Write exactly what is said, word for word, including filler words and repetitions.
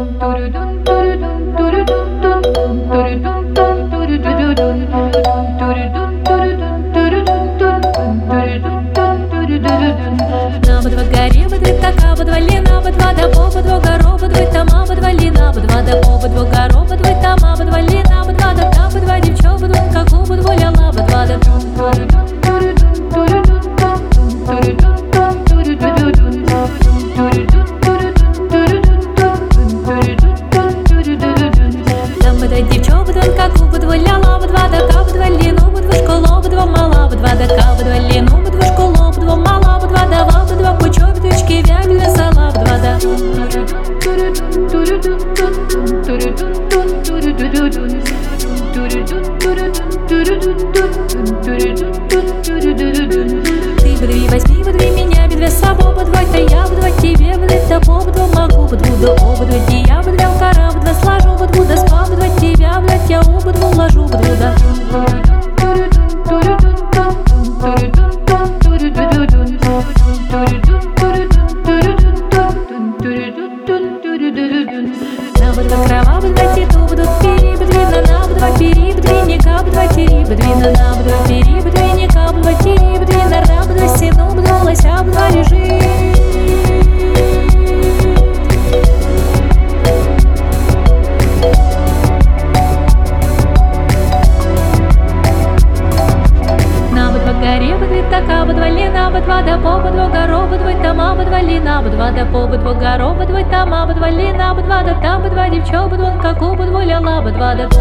Набудва гарі, будви така, будва ліна, будва да побудва гаро, будви тама, будва ліна, будва да побудва гаро, будви тама, будва ліна, будва да та, будва дівчо, будвун каку, будву ляла, будва да. Там будва дівчо, будвун каку, будву ляла, будва да ка, будва ліну, будву школо, будва мала, будва да ка, будва ліну, будву школо, будва мала, будва да ва, будва пучо, бідвички, вя, бідва сала, будва да. Ты будви возьми, будви меня, бедве сабо, будвой та я, будвой тебе, будвой та по, будву могу, будву да о, будвой ти я, будве укара, будве сложу, будву да спа, будвой тебя, будвой я у, будву ложу, будву да. На будва крава, будва титу, будва пери, будвина, на будва пери, будвинника, будва тери, будвина, на будва пери, будвинника, будва тери, будвина, ра, будва сину, будва лося, будва лежи. На будва гарі, будви така, будва ліна, будва да по, будва гаро, будвой тама, будва ліна, будва да по, будва гаро, будвой тама, будва ліна, будва да та, будва дівчо, будвун каку, будву ляла, будва да.